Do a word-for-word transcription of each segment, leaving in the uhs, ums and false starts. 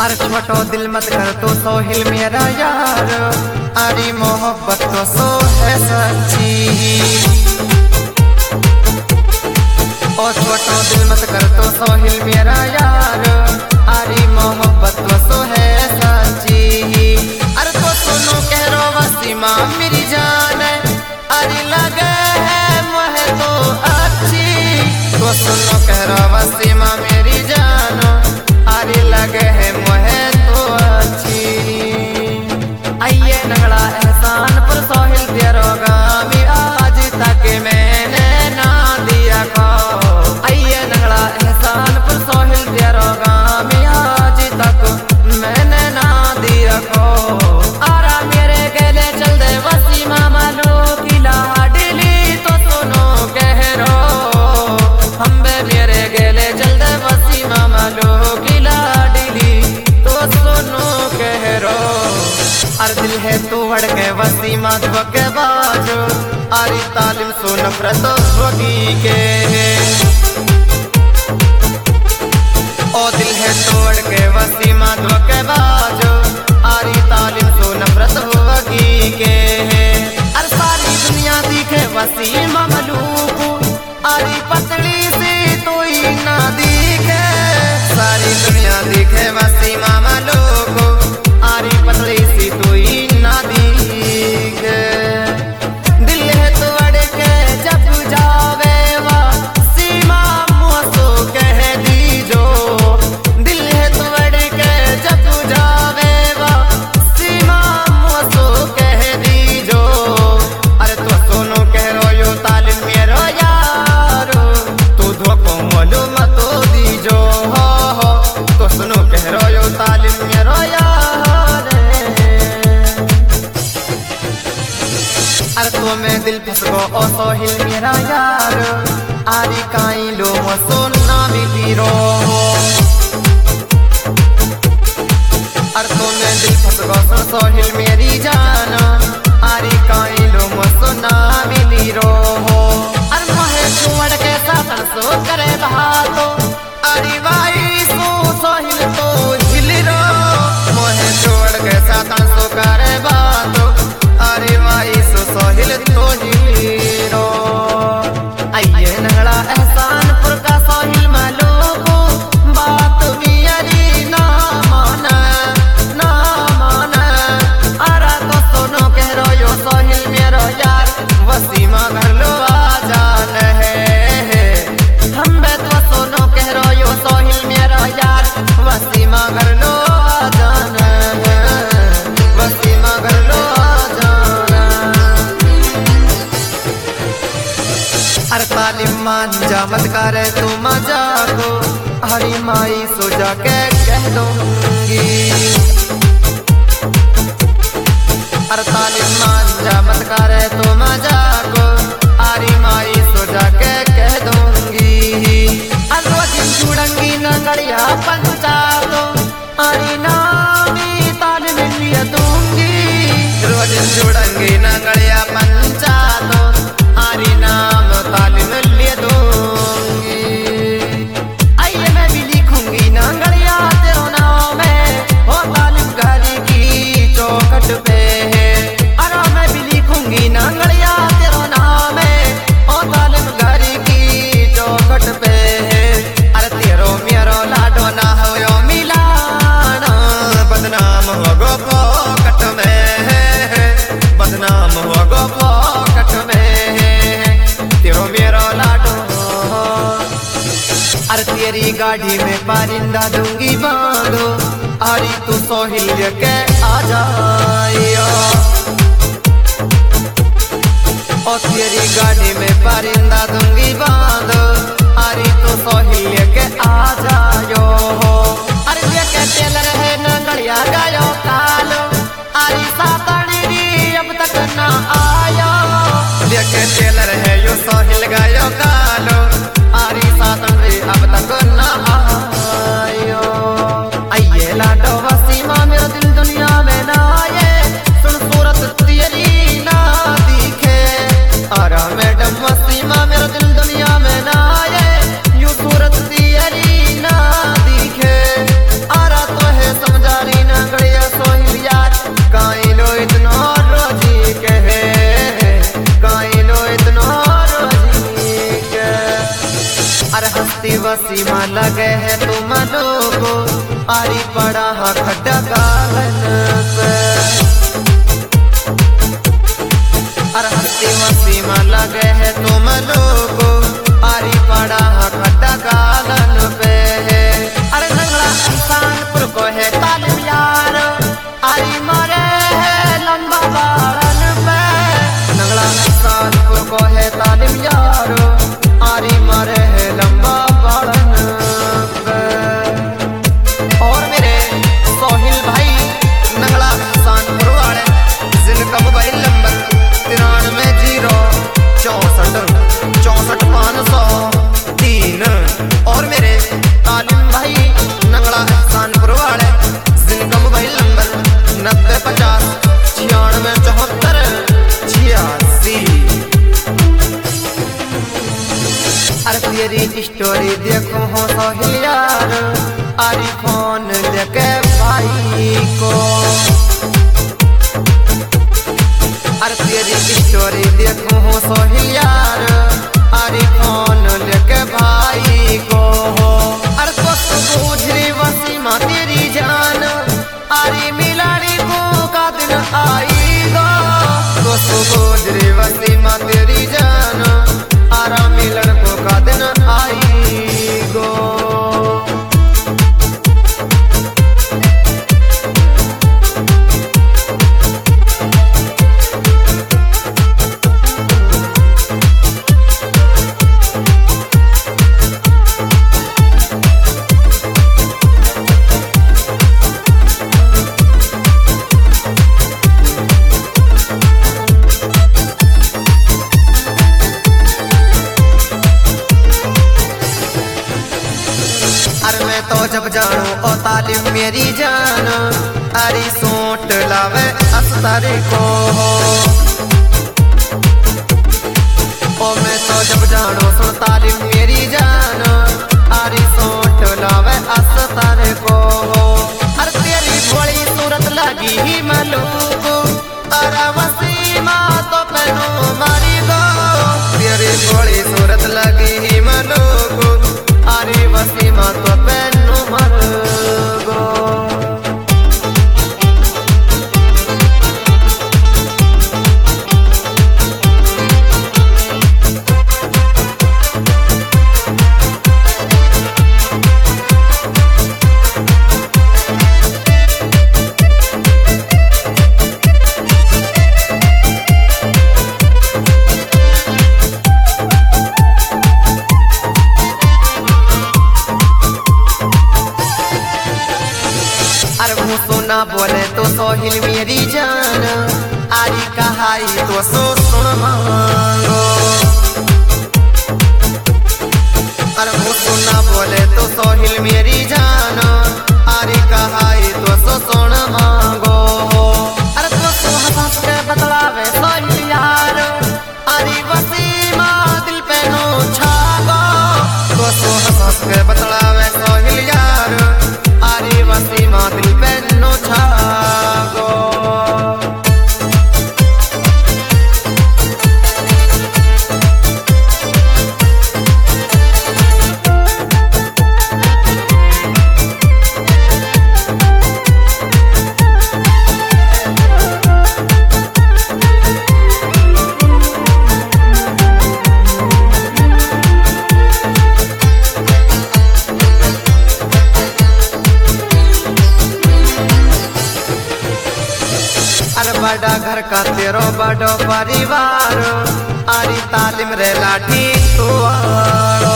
अरे छोटो दिल मत कर तो सोहिल मेरा यार, अरे मोहब्बत तो सो है सच्ची। ओ छोटो दिल मत कर तो सोहिल मेरा यार, अरे मोहब्बत तो सो है सच्ची। अरे तो सुनो कह रो वसीमा मेरी जान, अरे लगे है मुझे तो अच्छी। तो सुनो कह रो वसीमा मेरी जान, अरे लगे है मुझे तो अच्छी। आइए नगड़ा एहसान पर सोहिल तेरो गामी, आज तक मैंने ना दिया को। आइए नगड़ा एहसान पर सोहिल तेरो गामी, आज तक मैंने ना दिया को। आरा मेरे गले चल दे वसीमा मानो की लाडली, तो सुनो कह रो हम बे मेरे गले चल दे वसीमा मानो की लाडली, तो सुनो कह रो। अर दिल है तू हड़ के वसीमा के बाजो, आरी तालिम सो नफरत होगी के। ओ दिल है तोड़ के वसीमा के बाजो, आरी तालिम सो नफरत होगी के। अर सारी दुनिया दिखे वसीमा मलूक, आरी पतली सी तो ही ना दिखे। सारी दुनिया दिखे वसीमा मलूक, आरी पतली सी तो ही ना दिखे। दिल है तोड़ के जब जावे वा सीमा मुझको कह दीजो। दिल है तोड़ के जब जावे वा सीमा मुझको कह दीजो। अरे तो सुनो कह रो यो तालिम मेरो यारो, तू धोखो मोलो मतो दीजो। हो हो तो सुनो कह रो यो तालिम मेरो यार। अरे तो मैं दिल फिसको ओ सोहिल मेरा यार, आरी काई लो सोना मिली रो। अरे तो मैं दिल फिसको सो सोहिल मेरी जान, आरी काई लो सोना मिली रो। अरे मोहे छोड़ के साथन सो करे बहातो, अरे भाई सो सोहिल तो हिल रो। मोहे छोड़ के साथन सो करे बहातो, अरे भाई सो सोहिल तो हिलो। आइए नगड़ा एहसान पुर का सोहिल मालो को, बात भी अरी ना माना ना माना। अरा तो सुनो कह रो यो सोहिल मेरो यार, वसीमा घर लो आ जान है। हम बे तो सुनो कह रो यो सोहिल मेरो यार, वसीमा घर लो आ जान है। वसीमा घर लो अरे तालिम मांझा मत करे तू मजा को, हरी माई सो जाके कह दूंगी। अरे तालिम मांझा मत करे तू मजा को, हरी माई सो जाके कह दूंगी। रोज जुड़ंगी नगड़िया पंचा दो, हरी नामी तालिम लिया दूंगी। रोज जुड़ंगी नगड़िया पंचा दो, हरी नाम तालिम ले दूंगी। आइए मैं भी लिखूंगी नंगड़िया तेरो नाम में, ओ तालिम घरी की चौखट पे। अरे मैं भी लिखूंगी नंगड़िया तेरो नाम में, ओ तालिम घरी की चौखट पे। अरे तेरो मेरो लाडो ना हो यो मिलान, बदनाम हो गो पॉकेट में, बदनाम हो गो पॉकेट में तेरो मेरो लाडो। अरे तेरी गाड़ी में परिंदा दूंगी बांधो, अरे तू सोहिल के आ जाइयो। ओ तेरी गाड़ी में परिंदा दूंगी बांधो, अरे तू सोहिल के आ जायो। अरे लेके टेलर है नगड़िया गायो कालो, अरे सातड़ी अब तक ना आयो। लेके टेलर है यो सोहिल गायो कालो, आरी सातड़ी अब तक ना आयो। आइए लाडो वसीमा मेरा दिल दुनिया में ना आए, सुन सूरत तेरी ना दिखे। आरा मैडम वसीमा मेरा दिल दुनिया में ना आए, यू सूरत तेरी ना दिखे। वसीमा लगे है तुम लोगो आरी पड़ा हा खड्डा गालन पे अरे हस्ती वसीमा लगे है तुम लोगो आरी पड़ा हा खड्डा गालन पे अरे नंगला इंसानपुर को है तालिम यार आरी मारे है लंबा बालन पे नंगला इंसानपुर को है तालिम यार आरी मारे है लंबा बालन पे और मेरे सोहिल भाई नंगला इंसानपुर वाले जिनका मोबाइल नंबर तिरानवे जीरो चौसठ चौसठ पाँच सौ तीन और मेरे तालिम भाई नंगला इंसानपुर वाले जिनका मोबाइल नंबर नब्बे पचास छियानवे चौहत्तर छियासी। अरे तेरी स्टोरी देखो हो सोहिल यार आरी फोन लेके भाई को अरे तेरी स्टोरी देखो हो सोहिल यार आरी फोन लेके भाई को अरे तो गुजरी वसीमा तेरी जान आरी मिलाड़ी को का दिन आईगा तो गुजरी वसीमा तेरी जान आरा मिलन को का दिन आईगो। अरे मैं तो जब जानू ओ तालिम मेरी जान अरे सोट लावे अस्तर को ओ मैं तो जब जानू सुन तालिम मेरी जान अरे सोट लावे अस्तर को अरे तेरी बड़ी सूरत लगी ही मलूक अरे वसीमा तो पहनो मारी दो तेरी बड़ी सूरत लगी ही मलूक अरे वसीमा तो पहनो मर गो। सोना बोले तो सोहिल मेरी जान आरी कहाई तो सो सुन मांगो अरे वो सोना बोले तो सोहिल मेरी जान आरी कहाई तो सो सुन मांगो अरे तो सो हंस के बतलावे सोहिल यार आरी वसीमा दिल पे नो छागो तो सो हंस के बतलावे सोहिल यार आरी वसीमा दिल पे नो छागो। बड़ा घर का तेरो बड़ो परिवार आरी तालिम रे लाठी तुआरो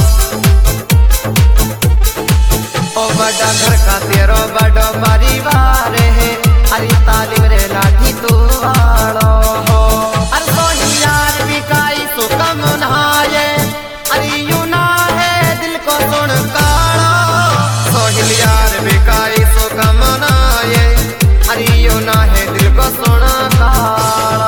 ओ बड़ा घर का तेरो बड़ो परिवार है आरी तालिम रे लाठी तुआरो अरे सोहिल यार बिकाई सो कम नहाए अरे यू ना है दिल को सुन काड़ा सोहिल यार बिकाई सो कम नहाए अरे यू ना है दिल को सोना काला।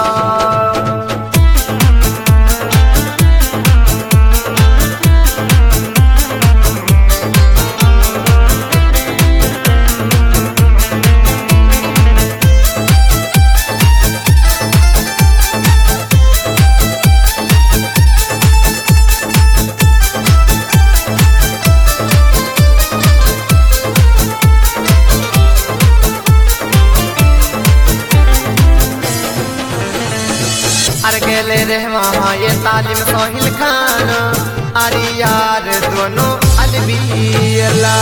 गेले रे वहाँ ये तालीम सोहिल खान अरे यार दोनों अलबीला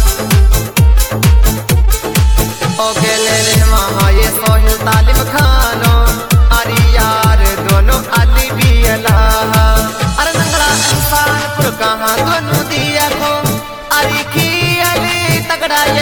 ओ गेले रे वहाँ ये सोहिल तालीम खान अरे यार दोनों अलबीला अरे नंगला इंसान पुर कहाँ दोनों दिया को अरे की अली तगड़ा